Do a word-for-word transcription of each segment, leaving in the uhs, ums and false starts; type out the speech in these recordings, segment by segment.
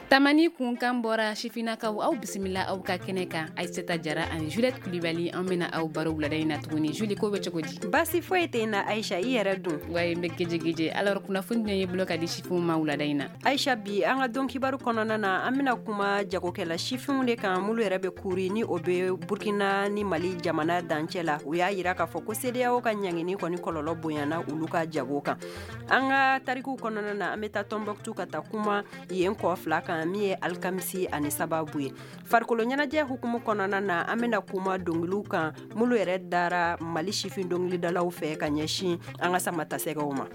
Tamani kunkan bɔra sifinnakaw aw bisimila aw ka kɛnɛ kan Aïssata Jara ani Juliette Coulibaly an bɛna aw baro wulada in na tuguni. Julie, ko bɛ cogo di? Basi foyi tɛ na Aïcha, i yɛrɛ dun? Ouais, n bɛ geje geje. Alors kunnafoni jumɛn ye bolo ka di sifinw ma wulada in na? Aïcha, bi an ka don kibaru kɔnɔna na an bɛna kuma jagokɛla sifinw de kan mulu yɛrɛ bɛ kuri ni o bɛ Burkina ni Mali jamana dancɛ la. U y'a yira k'a fɔ ko C D A O ka ɲangini kɔni kɔlɔlɔ bonyana olu ka jago kan. An ka tarikuw kɔnɔna na an bɛ taa Tombouctou ka taa kuma yen kɔ fila kan min ye Alkamisi ani sababu ye. Farikolo ɲɛnajɛ hukumu kɔnɔna na an bɛna kuma dɔnkiliw kan mulu yɛrɛ dara Mali sifin dɔnkilidalaw fɛ ka ɲɛsin an ka samatasɛgɛw ma.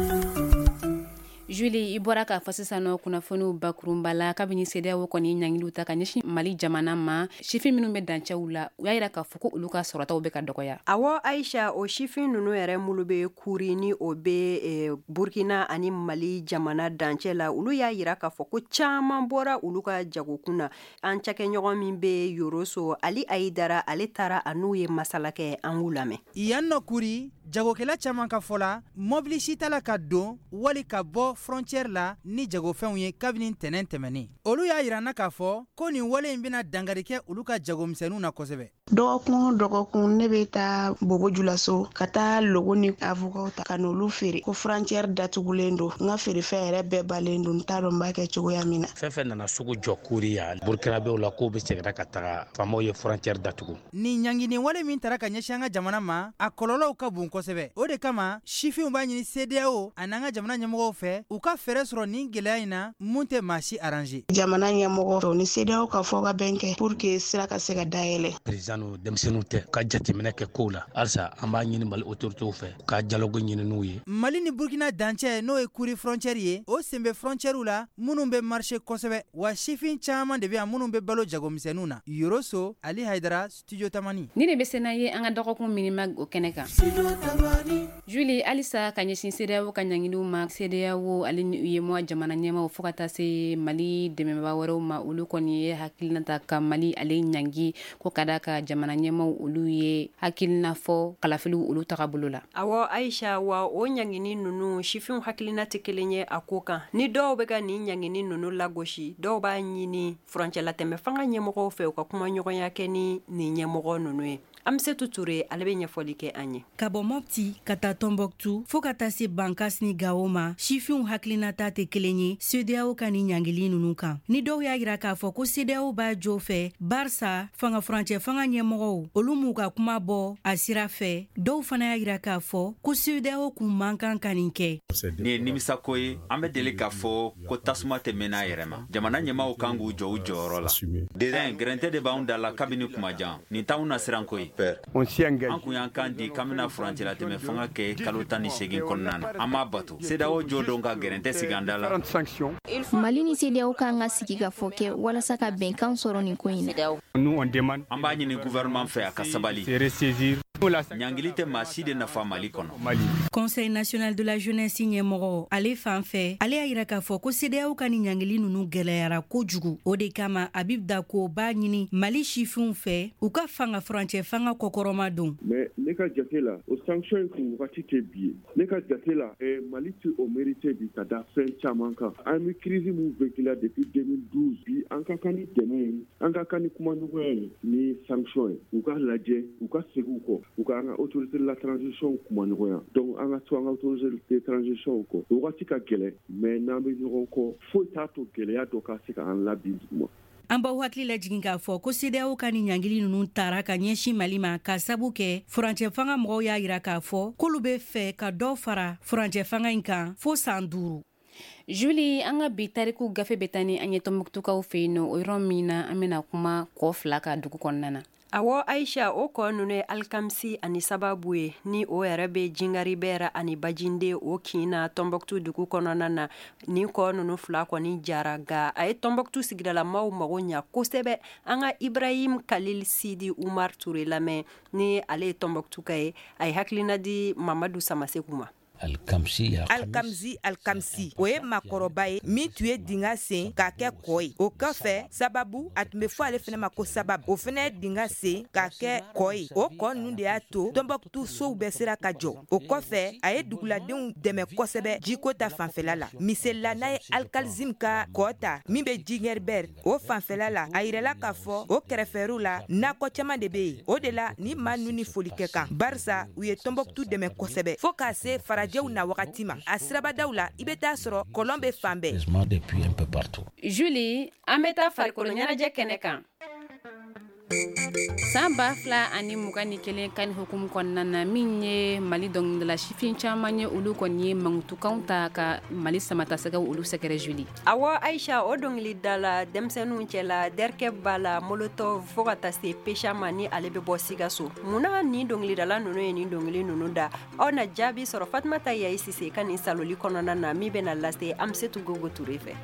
Julie, i bɔra k'a fɔ sisan nɔ kunnafoniw bakurunba la kabini C D A O kɔni ɲangiliw ta ka ɲɛsin Mali jamana ma sifin minnu bɛ dancɛw la u y'a yira k'a fɔ ko olu ka sɔrɔtaw bɛ ka dɔgɔya. Awɔ Aïcha, o sifin ninnu yɛrɛ mulu bɛ kuri ni o bɛ eh, Burkina ani Mali jamana dancɛ la olu y'a yira k'a fɔ ko caman bɔra olu ka jagokun na. An cakɛɲɔgɔn min bɛ Yoroso, Ali Ayidara, ale taara a n'u ye masala kɛ an k'u lamɛn. Yan nɔ kuri jagokɛla caman ka fɔ la mobili sitala ka don wali ka bɔ frontière la ni jagofɛnw ye kabini tɛnɛn tɛmɛnen. Olu y'a yirana k'a fɔ ko nin wale in bɛna dangari kɛ olu ka jagomisɛnninw na kosɛbɛ. Dɔgɔkun dɔgɔkun ne bɛ taa Bogojulaso ka taa logo ni avocat ta ka n'olu feere ko frontière datugulen don. N ka feerefɛn yɛrɛ bɛɛ balen don, n t'a dɔn n b'a kɛ cogoya min na. Fɛn fɛn nana sugu jɔ kuri ya Burkinabew la k'o bɛ seginna ka taga faamaw ye frontière datugu. Nin ɲangini wale min taara ka ɲɛsin an ka jamana ma a kɔlɔlɔw ka bon kosɛbɛ. O de kama sifinw b'a ɲini C D A O ani an ka jamana ɲɛmɔgɔw fɛ u ka fɛɛrɛ sɔrɔ nin gɛlɛya in na mun tɛ maa si arranger. Jamana ɲɛmɔgɔ fɛ ni C D A O ka fɔ ka bɛn kɛ pour que sira ka se ka dayɛlɛ. Président n'u denmisɛnninw tɛ ka jateminɛ kɛ kow la halisa an b'a ɲini Mali autorités fɛ u ka dialogue ɲini n'u ye. Mali ni Burkina dancɛ n'o ye kuri frontière ye o sen bɛ frontière la minnu bɛ marché kosɛbɛ wa sifin caman de bɛ yan minnu bɛ balo jagomisɛnninw na. Yoroso, Ali Haidara, Studio Tamani. Ni de bɛ se n'a ye an ka dɔgɔkun minima o kɛnɛ kan. Julie, halisa ka ɲɛsin C D A O ka ɲangiliw ma C D A O ale ni U E M O A jamana ɲɛmaw fo ka taa se Mali dɛmɛbaa wɛrɛw ma olu kɔni ye hakilinata ka Mali ale ɲangi ko ka da ka jamana ɲɛmaw olu ye hakilina fɔ kalafiliw olu taga bolo la. Awɔ Aïcha, wa o ɲangini ninnu sifinw hakilina tɛ kelen ye a ko kan. Ni dɔw bɛ ka nin ɲangini ninnu lagosi dɔw b'a ɲini furancɛ latɛmɛ fanga ɲɛmɔgɔw fɛ u ka kuma ɲɔgɔnya kɛ ni nin ɲɛmɔgɔ ninnu ye. Amsetu Touré ale bɛ ɲɛfɔli kɛ an ye. Ka bɔ Mopti ka taa Tombouctou fo ka taa se Bankas ni Gao ma sifinw hakilinata tɛ kelen ye C D A O ka ni ɲangili ninnu kan. Ni dɔw y'a yira k'a fɔ ko C D A O b'a jo fɛ barisa fanga furancɛ fanga ɲɛmɔgɔw olu m'u ka kuma bɔ a sira fɛ dɔw fana y'a yira k'a fɔ ko C D A O kun man kan ka nin kɛ. Nin ye nimisa ko ye an bɛ deli k'a fɔ ko tasuma tɛ mɛnna a yɛrɛ ma jamana ɲɛmaaw kan k'u jɔ u jɔyɔrɔ la. Fɛn gɛrɛntɛ de b'anw da la kabini kuma jan nin t'anw na siran ko ye. An kun y'an kan di k'an bɛna furancɛ latɛmɛ fanga kɛ kalo tan ni segin kɔnɔna na an m'a bato. C D A O jo don ka gɛrɛntɛ sigi an da la. Mali ni C D A O kan ka sigi ka fɔ kɛ walasa ka bɛnkan sɔrɔ nin ko in na. An b'a ɲini gouvernement fɛ a ka sabali. Ɲangili tɛ maa si de nafa Mali kɔnɔ. Conseil national de la jeunesse ɲɛmɔgɔ ale fan fɛ ale y'a yira k'a fɔ ko C D A O ka ni ɲangili ninnu gɛlɛyara kojugu o de kama Habib Dako b'a ɲini Mali sifinw fɛ u ka fanga furancɛ fanga kɔkɔrɔma don. Mais ne ka jate la o sanction in kun wagati tɛ bi ye ne ka jate la eh, Mali tɛ o mérité bi ka da fɛn caman kan an bɛ crise min vécu depuis deux mille douze bi an ka kan ni dɛmɛ ye an ka kan ni kumaɲɔgɔnya ye ni sanction ye u ka lajɛ u ka segin u kɔ u ka an ka autorité de la transition kumaɲɔgɔnya donc an ka to an ka autorité de transition kɔ o wagati ka gɛlɛ mais n'an bɛ ɲɔgɔn kɔ foyi t'a to gɛlɛya dɔ ka se ka an labin duguma. An b'aw hakili lajigin k'a fɔ ko C D A O ka ni ɲangili ninnu taara ka ɲɛsin Mali ma ka sabu kɛ furancɛ fanga mɔgɔw y'a yira k'a fɔ k'olu bɛ fɛ ka dɔ fara furancɛ fanga in kan fo san duuru. Julie, an ka bi tariku gafe bɛ taa ni an ye Tombouctoukaw fɛ yen nɔ o yɔrɔ min na an bɛna kuma kɔ fila ka dugu kɔnɔna na. Awɔ Aïcha, o kɔ ninnu ye Alkamisi ani sababu ye ni o yɛrɛ bɛ Jingari Bɛra ani Bajinde o kin na Tombouctou dugu kɔnɔna na ni kɔ ninnu fila kɔni jara nka a ye Tombouctou sigidalamaw mago ɲa kosɛbɛ. An ka Ibrahim Khalil Sidi Umar Touré lamɛn ni ale ye Tombouctou ka ye a ye hakilina di Mamadu Samaseku ma. alkamsi alkamsi alkamsi o ye makɔrɔba ye min tun ye dinga sen k'a kɛ kɔ ye o kɔfɛ sababu a tun bɛ fɔ ale fɛnɛ ma ko sababu o fɛnɛ ye dinga sen k'a kɛ kɔ ye o kɔ ninnu de y'a to Tombouctou sow bɛɛ sera ka jɔ o kɔfɛ a ye duguladenw dɛmɛ kosɛbɛ jiko ta fanfɛla la misela n'a ye alkalizim ka kɔ ta min bɛ Djinguerbert o fanfɛla la a yirala k'a fɔ o kɛrɛfɛriw la nakɔ caman de bɛ yen o de la ni maa ninnu ni foli kɛ kan barisa u ye Tombouctou dɛmɛ kosɛbɛ fo k'a se farajɛw na wagati ma a sirabadaw la i bɛ taa sɔrɔ kɔlɔn bɛ fan bɛɛ. Julie an bɛ taa farikolo ɲɛnajɛ kɛnɛ kan. San ba fila ani mugan ni kelen kan hukumu kɔnɔna na min ye Mali dɔnkilidala sifin caman ye olu kɔni ye mankutukanw ta ka Mali samatasɛgɛw olu sɛgɛrɛ Julie. Awɔ Aisha o dɔnkilidala denmisɛnninw cɛla Derkeb b'a la Molotov fo ka taa se Pecha ma ni ale bɛ bɔ Sikaso. Munna ni dɔnkilidala ninnu ye ni dɔnkili ninnu da aw na jaabi sɔrɔ Fatumata Yaye Sise ka nin saloli kɔnɔna na min bɛ na lase Amsetu Gogo Ture fɛ.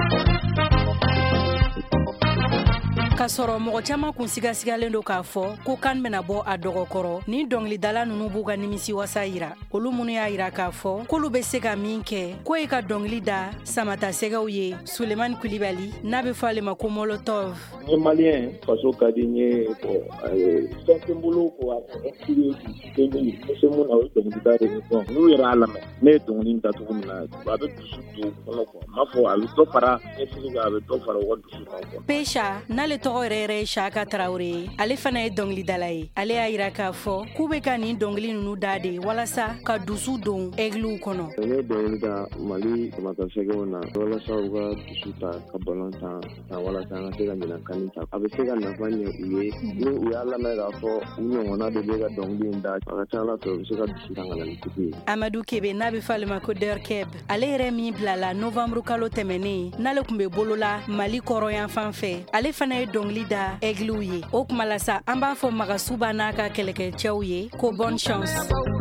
Ka sɔrɔ mɔgɔ caman kun sigasigalen do k'a fɔ ko kan bɛna bɔ a dɔgɔkɔrɔ ni dɔnkilidala ninnu b'u ka nimisi wasa yira olu minnu y'a yira k'a fɔ k'olu bɛ se ka min kɛ ko ye ka dɔnkili da samatasɛgɛw ye Sulemani Kulibali n'a bɛ fɔ ale ma ko Molotov. Ni malien faso ka di ye ko fɛn bolo ko a expliquer que ni semu na o dɔnkilida de don n'u yɛrɛ a lamɛn ne ye dɔnkili da cogo min na a bɛ dusu don kɔnɔ kɔ m'a fɔ a bɛ dɔ fara ɲɛsigi kan a bɛ dɔ fara o ka dusu kan kɔ. Pecha n'ale tɔgɔ yɛrɛ yɛrɛ ye Shaka Traoré ale fana ye dɔnkilidala ye ale y'a yira k'a fɔ k'u bɛ ka nin dɔnkili ninnu da de walasa ka dusu don ɛgliw kɔnɔ. Ne dɔnkili da Mali samatasɛgɛw na walasa u ka dusu ta ka balon ta walasa an ka se ka ɲinan ta a bɛ se ka nafa ɲɛ u ye ni u y'a lamɛn k'a fɔ u ɲɔgɔnna de bɛ ka dɔnkili in da a ka ca Ala fɛ u bɛ se ka dusu ta ka na ni tigi ye. Amadou Kebe n'a bɛ fɔ ale ma ko Derkeb ale yɛrɛ min bilala novembre kalo tɛmɛnen n'ale tun bɛ bolola Mali kɔrɔyan fan fɛ ale fana ye dɔnkili da ɛgliw ye o kuma la sa an b'a fɔ Magasuba n'a ka kɛlɛkɛcɛw ye ko bonne chance.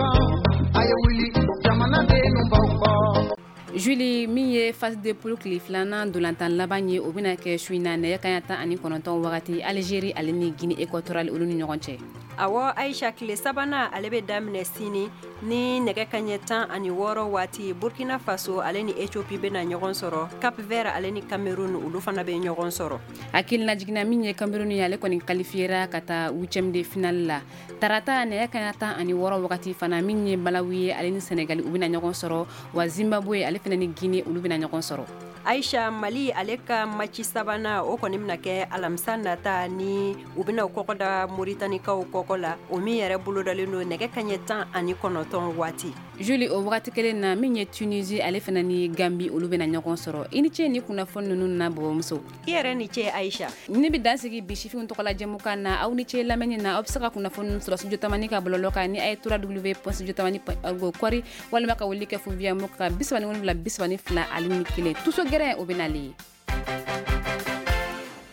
Julie min ye phase de poule tile filanan dolantan laban ye o bɛna kɛ su in na nɛgɛ kanɲɛ tan ani kɔnɔntɔn wagati Algérie ale ni Guinée équatoriale olu ni ɲɔgɔn cɛ. Awɔ Aisha tile sabanan ale bɛ daminɛ sini ni nɛgɛ kanɲɛ tan ani wɔɔrɔ waati Burkina Faso ale ni Éthiopie bɛna ɲɔgɔn sɔrɔ Cap Vert ale ni Cameroun olu fana bɛ ɲɔgɔn sɔrɔ. Hakilina jiginna min ye Cameroun ye ale kɔni qualifiera ka taa huitième de finale la tarata nɛgɛ kanɲɛ tan ani wɔɔrɔ wagati fana min ye Malawi ye ale ni Sénégal u bɛna ɲɔgɔn sɔrɔ wa Zimbabwe ale fana ni Guinée olu bɛna ɲɔgɔn sɔrɔ. Aisha Mali ale ka match sabanan o kɔni bɛna kɛ alamisa nata ni u bɛna o kɔkɔ da Mauritaniekaw kɔkɔ la o min yɛrɛ bolodalen don nɛgɛ kanɲɛ tan ani kɔnɔntɔn waati. Julie o wagati kelen na min ye Tunisie ale fana ni Gambie olu bɛna ɲɔgɔn sɔrɔ i ni ce ni kunnafoni ninnu na bɔbɔmuso. I yɛrɛ ni ce Aisha. Ni bɛ dansigi bi sifinw tɔgɔla jɛmukan na aw ni ce lamɛnni na aw bɛ se ka kunnafoni ninnu sɔrɔ studio tamani ka bɔlɔlɔ kan ni a ye w point studio tamani point org kɔri walima ka wuli kɛ fo via mo ka bi saba ni wolonwula bi saba ni fila ale ni kelen tuso gɛrɛ o bɛ nalen ye.